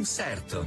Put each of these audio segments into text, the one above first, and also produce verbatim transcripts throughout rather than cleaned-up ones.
Inserto.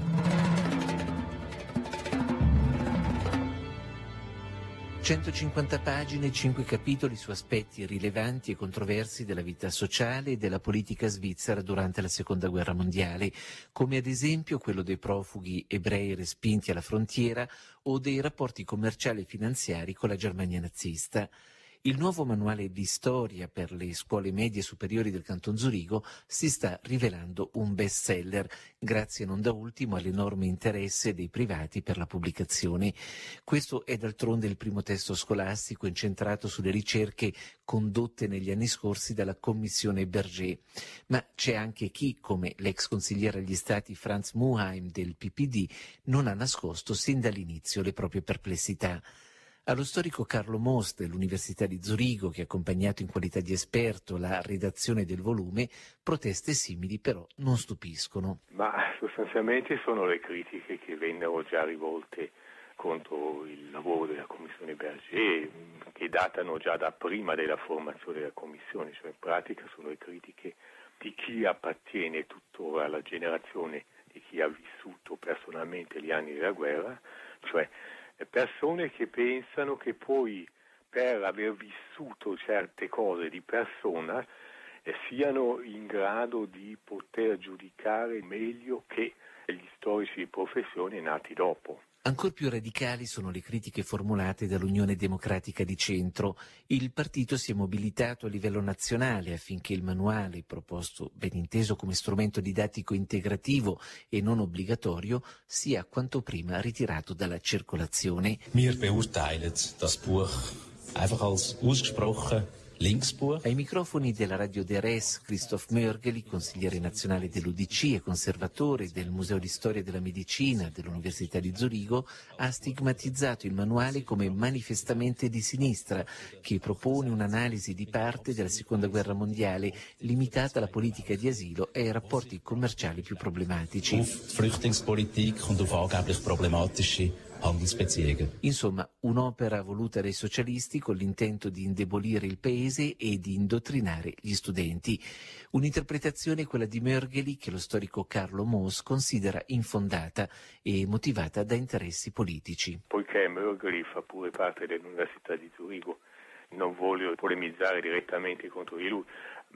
centocinquanta pagine, cinque capitoli su aspetti rilevanti e controversi della vita sociale e della politica svizzera durante la Seconda Guerra Mondiale, come ad esempio quello dei profughi ebrei respinti alla frontiera o dei rapporti commerciali e finanziari con la Germania nazista. Il nuovo manuale di storia per le scuole medie superiori del Canton Zurigo si sta rivelando un bestseller, grazie non da ultimo all'enorme interesse dei privati per la pubblicazione. Questo è d'altronde il primo testo scolastico incentrato sulle ricerche condotte negli anni scorsi dalla Commissione Berger. Ma c'è anche chi, come l'ex consigliere agli Stati Franz Muheim del P P D, non ha nascosto sin dall'inizio le proprie perplessità. Allo storico Carlo Moos dell'Università di Zurigo, che ha accompagnato in qualità di esperto la redazione del volume, proteste simili però non stupiscono. Ma sostanzialmente sono le critiche che vennero già rivolte contro il lavoro della Commissione Berger, che datano già da prima della formazione della Commissione, cioè in pratica sono le critiche di chi appartiene tuttora alla generazione di chi ha vissuto personalmente gli anni della guerra, cioè persone che pensano che poi per aver vissuto certe cose di persona eh, siano in grado di poter giudicare meglio che gli storici di professione nati dopo. Ancor più radicali sono le critiche formulate dall'Unione Democratica di Centro. Il partito si è mobilitato a livello nazionale affinché il manuale, proposto ben inteso come strumento didattico integrativo e non obbligatorio, sia quanto prima ritirato dalla circolazione. Wir beurteilen das Buch einfach als ausgesprochen Linksbuch. Ai microfoni della radio D R S, Christoph Mörgeli, consigliere nazionale dell'U D C e conservatore del Museo di Storia della Medicina dell'Università di Zurigo, ha stigmatizzato il manuale come manifestamente di sinistra, che propone un'analisi di parte della Seconda Guerra Mondiale limitata alla politica di asilo e ai rapporti commerciali più problematici. Auf Flüchtlingspolitik und auf angeblich problematische Handelsbeziehungen. Insomma, un'opera voluta dai socialisti con l'intento di indebolire il paese e di indottrinare gli studenti. Un'interpretazione, quella di Mörgeli, che lo storico Carlo Moos considera infondata e motivata da interessi politici. Poiché Mörgeli fa pure parte dell'Università di Zurigo, non voglio polemizzare direttamente contro di lui,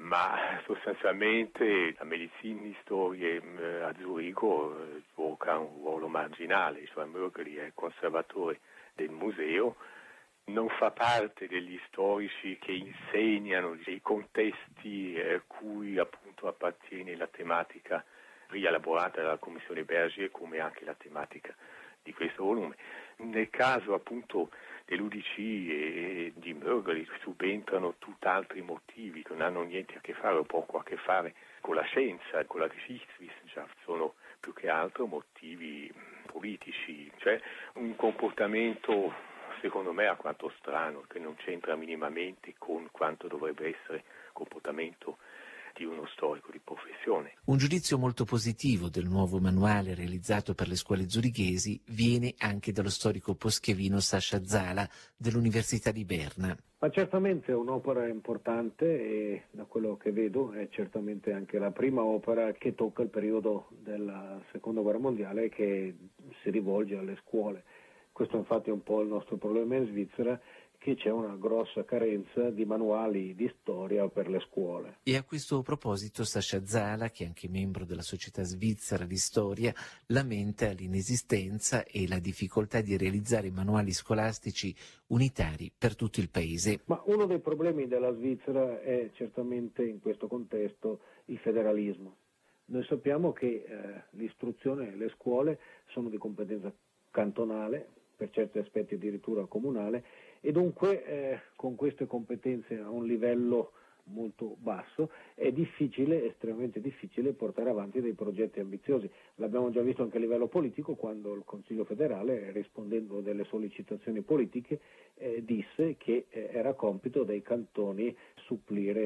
ma sostanzialmente la medicina di storie a Zurigo gioca un ruolo marginale, cioè Mörgeli è conservatore del museo, non fa parte degli storici che insegnano i contesti a cui appunto appartiene la tematica rielaborata dalla Commissione Berger, come anche la tematica di questo volume. Nel caso appunto dell'U D C e di Mörgeli subentrano tutt'altri motivi che non hanno niente a che fare o poco a che fare con la scienza, con la Geschichtswissenschaft, sono più che altro motivi politici, cioè un comportamento secondo me alquanto strano che non c'entra minimamente con quanto dovrebbe essere comportamento di uno storico di professione. Un giudizio molto positivo del nuovo manuale realizzato per le scuole zurighesi viene anche dallo storico poschevino Sasha Zala dell'Università di Berna. Ma certamente è un'opera importante e da quello che vedo è certamente anche la prima opera che tocca il periodo della Seconda Guerra Mondiale e che si rivolge alle scuole. Questo infatti è un po' il nostro problema in Svizzera, che c'è una grossa carenza di manuali di storia per le scuole. E a questo proposito Sasha Zala, che è anche membro della Società Svizzera di Storia, lamenta l'inesistenza e la difficoltà di realizzare manuali scolastici unitari per tutto il paese. Ma uno dei problemi della Svizzera è certamente in questo contesto il federalismo. Noi sappiamo che eh, l'istruzione e le scuole sono di competenza cantonale, per certi aspetti addirittura comunale, e dunque eh, con queste competenze a un livello molto basso è difficile, estremamente difficile portare avanti dei progetti ambiziosi. L'abbiamo già visto anche a livello politico quando il Consiglio federale, rispondendo delle sollecitazioni politiche, eh, disse che eh, era compito dei cantoni supplire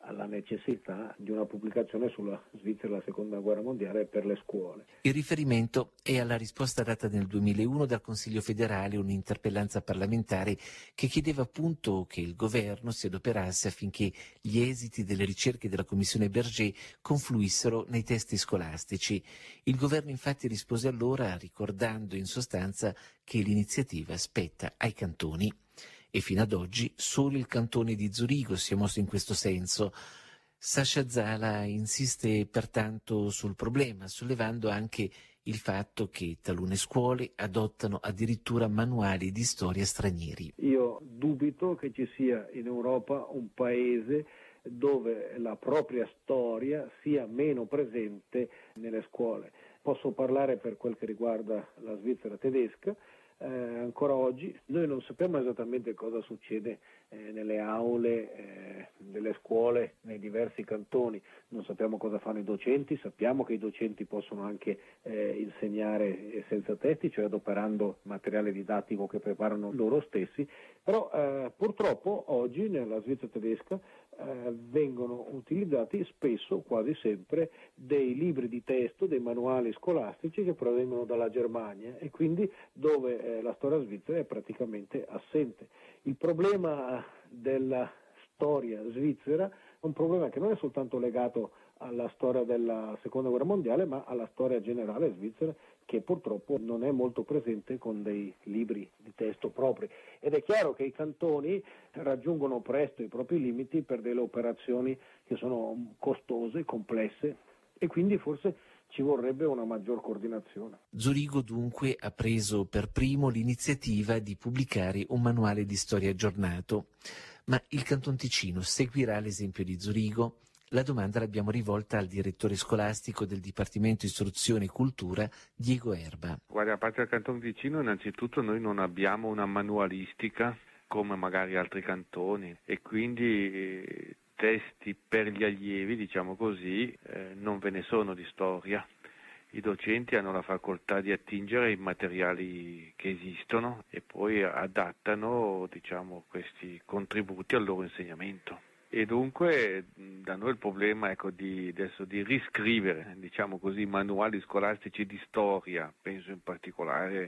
alla necessità di una pubblicazione sulla Svizzera e la seconda guerra mondiale per le scuole. Il riferimento è alla risposta data nel duemilauno dal Consiglio federale, un'interpellanza parlamentare che chiedeva appunto che il governo si adoperasse affinché gli esiti delle ricerche della Commissione Berger confluissero nei testi scolastici. Il governo infatti rispose allora ricordando in sostanza che l'iniziativa spetta ai cantoni. E fino ad oggi solo il cantone di Zurigo si è mosso in questo senso. Sasha Zala insiste pertanto sul problema, sollevando anche il fatto che talune scuole adottano addirittura manuali di storia stranieri. Io dubito che ci sia in Europa un paese dove la propria storia sia meno presente nelle scuole. Posso parlare per quel che riguarda la Svizzera tedesca. Eh, ancora oggi noi non sappiamo esattamente cosa succede eh, nelle aule eh, delle scuole nei diversi cantoni, non sappiamo cosa fanno i docenti, sappiamo che i docenti possono anche eh, insegnare senza testi, cioè adoperando materiale didattico che preparano loro stessi, però eh, purtroppo oggi nella Svizzera tedesca eh, vengono utilizzati spesso, quasi sempre, dei libri di testo, dei manuali scolastici che provengono dalla Germania e quindi dove eh, la storia svizzera è praticamente assente. Il problema della storia svizzera è un problema che non è soltanto legato alla storia della seconda guerra mondiale, ma alla storia generale svizzera, che purtroppo non è molto presente con dei libri di testo propri. Ed è chiaro che i cantoni raggiungono presto i propri limiti per delle operazioni che sono costose, complesse, e quindi forse ci vorrebbe una maggior coordinazione. Zurigo dunque ha preso per primo l'iniziativa di pubblicare un manuale di storia aggiornato. Ma il Canton Ticino seguirà l'esempio di Zurigo? La domanda l'abbiamo rivolta al direttore scolastico del Dipartimento Istruzione e Cultura, Diego Erba. Guarda, a parte il Canton Ticino, innanzitutto noi non abbiamo una manualistica come magari altri cantoni e quindi eh, testi per gli allievi, diciamo così, eh, non ve ne sono di storia. I docenti hanno la facoltà di attingere ai materiali che esistono e poi adattano, diciamo, questi contributi al loro insegnamento. E dunque da noi il problema ecco, di, adesso, di riscrivere, diciamo così, manuali scolastici di storia, penso in particolare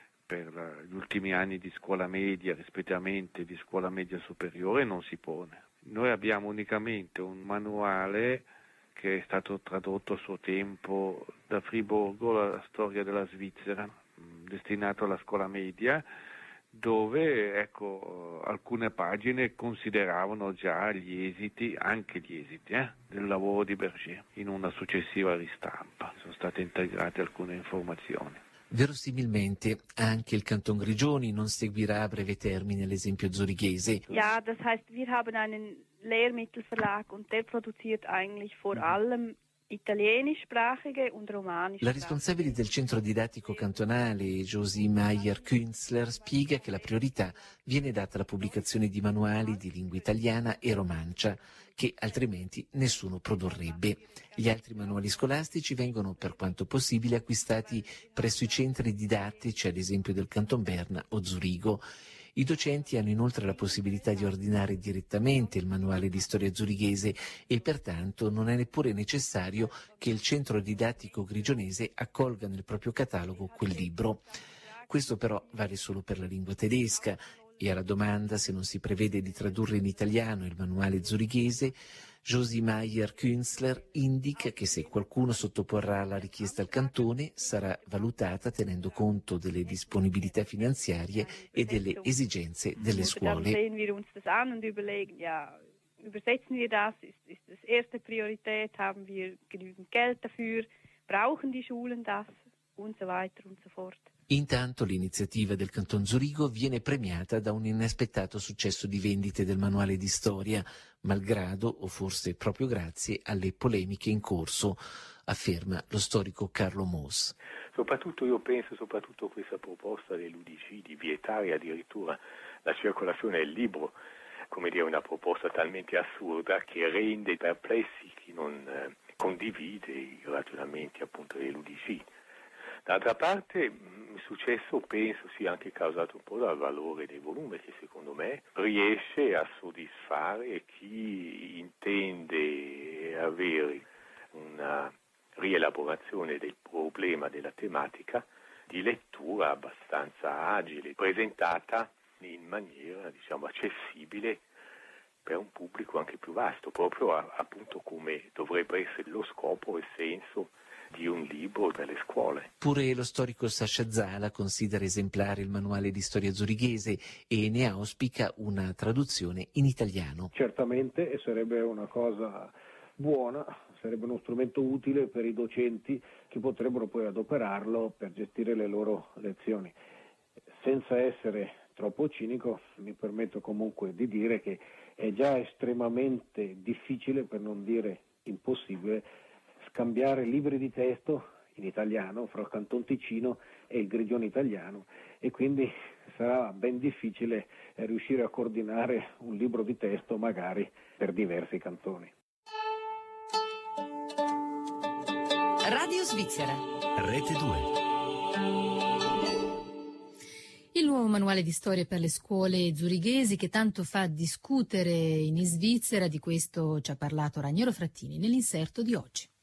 per gli ultimi anni di scuola media, rispettivamente di scuola media superiore, non si pone. Noi abbiamo unicamente un manuale che è stato tradotto a suo tempo da Friburgo, la storia della Svizzera, destinato alla scuola media, dove ecco, alcune pagine consideravano già gli esiti, anche gli esiti eh, del lavoro di Berger. In una successiva ristampa sono state integrate alcune informazioni. Verosimilmente anche il Canton Grigioni non seguirà a breve termine l'esempio zurighese. Ja, das heißt, wir haben einen Lehrmittelverlag und der produziert eigentlich vor allem italienischsprachige und romanischsprachige. La responsabile del centro didattico cantonale, Josie Meyer-Künzler, spiega che la priorità viene data alla pubblicazione di manuali di lingua italiana e romancia, che altrimenti nessuno produrrebbe. Gli altri manuali scolastici vengono per quanto possibile acquistati presso i centri didattici, ad esempio del Canton Berna o Zurigo. I docenti hanno inoltre la possibilità di ordinare direttamente il manuale di storia zurighese e pertanto non è neppure necessario che il centro didattico grigionese accolga nel proprio catalogo quel libro. Questo però vale solo per la lingua tedesca e alla domanda se non si prevede di tradurre in italiano il manuale zurighese, Josie Meyer-Künzler indica che se qualcuno sottoporrà la richiesta al cantone sarà valutata tenendo conto delle disponibilità finanziarie e delle esigenze delle scuole. Dann sehen wir uns das an und überlegen, ja, übersetzen wir das, ist, ist das erste Priorität, haben wir genügend Geld dafür, brauchen die Schulen das und so weiter und so fort. Intanto l'iniziativa del Canton Zurigo viene premiata da un inaspettato successo di vendite del manuale di storia, malgrado o forse proprio grazie alle polemiche in corso, afferma lo storico Carlo Moos. Soprattutto io penso, soprattutto a questa proposta dell'U D C di vietare addirittura la circolazione del libro, come dire, una proposta talmente assurda che rende perplessi chi non eh, condivide i ragionamenti appunto dell'U D C. D'altra parte il successo penso sia anche causato un po' dal valore dei volumi che secondo me riesce a soddisfare chi intende avere una rielaborazione del problema, della tematica, di lettura abbastanza agile, presentata in maniera, diciamo, accessibile per un pubblico anche più vasto, proprio a, appunto come dovrebbe essere lo scopo e senso di un libro per le scuole. Pure lo storico Sasha Zala considera esemplare il manuale di storia zurighese e ne auspica una traduzione in italiano. Certamente, e sarebbe una cosa buona, sarebbe uno strumento utile per i docenti che potrebbero poi adoperarlo per gestire le loro lezioni. Senza essere troppo cinico, mi permetto comunque di dire che è già estremamente difficile, per non dire impossibile, scambiare libri di testo in italiano fra il Canton Ticino e il Grigione italiano, e quindi sarà ben difficile riuscire a coordinare un libro di testo magari per diversi cantoni. Radio Svizzera. Rete due. Il nuovo manuale di storia per le scuole zurighesi che tanto fa discutere in Svizzera, di questo ci ha parlato Raniero Frattini nell'inserto di oggi.